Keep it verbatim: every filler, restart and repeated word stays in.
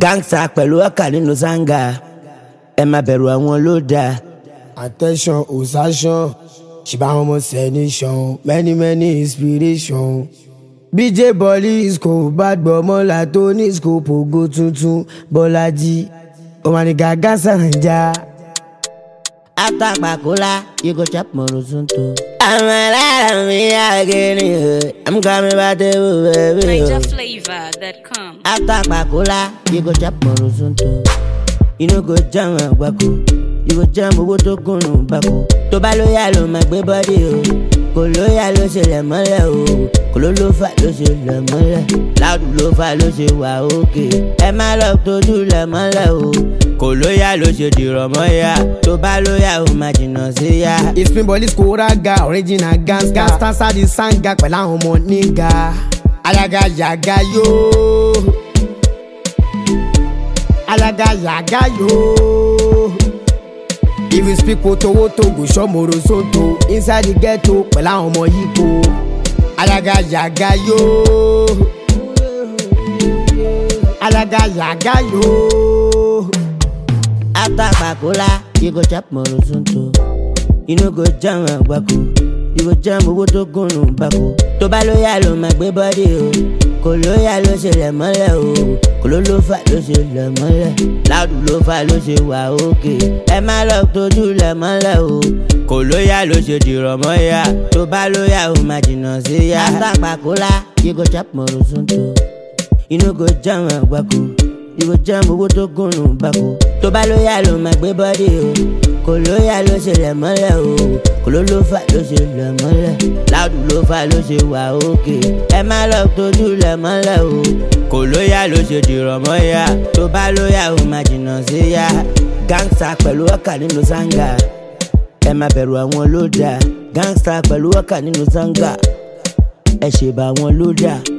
Gangsta pẹ̀lú ọkà nínú zanga. Ẹ má bẹ̀rù àwọn ló dáa. Attention, osation. Shiba homo nation. Many, many inspiration. B J Bolly kò bad boy mọ́lá tó ní kò pogo tuntun. Bọ́lájí, ọmọ ní gàgà sànjà. After Bakula, you go chop Morozunto. I'm a me again. I'm coming back to baby. Major flavor that come. After Bakula, you go chop Morozunto. You know go jam a wako. You go jam a water kono bako. To balo yalo my baby body. Kolo yalo se le mole o. Kolo lo fa lo se le mole. Loud lo fa lo se wa okay. E ma love to do le mole o. Kolo ya lo se di romo ya. To balo ya o ma jina se ya. It's been Bolly Skoraga, original gangsta. Gangsta sa di sanga pẹ̀lú àwọn ọmọ níga. Ayaga yaga yo. Alaga yaga yo. If you speak woto woto, go show Morozunto. Inside the ghetto, pẹ̀lú àwọn ọmọ yípo. Alaga yaga yo. Alaga yaga yo. After Bakula, you go chop Morozunto. You know go jam a wako. You go jam a water kono bako. To balo yalo my baby body o. Kolo yalo se le mole o. Kolo lo fa lo se le mole. Loud lo fa lo se wa okay. E ma love to do le mole o. Kolo yalo se di romo ya. To balo ya o ma jina se ya. After Bakula, you go chop Morozunto. You know go jam a wako. You go jam a water kono bako. To balo yalo my baby body o. Kolo yalo se le mole o. Kolo lo fa lo se le mole. Loud lo fa lo se wa okay. E ma love to do le mole o. Kolo yalo se di romo ya. To balo ya o ma jina se ya. Gangsta pẹ̀lú ọkà nínú zanga. Ẹ má bẹ̀rù àwọn ló dáa. Gangsta pẹ̀lú ọkà nínú zanga. Ẹ ṣe bá wọn ló dáa.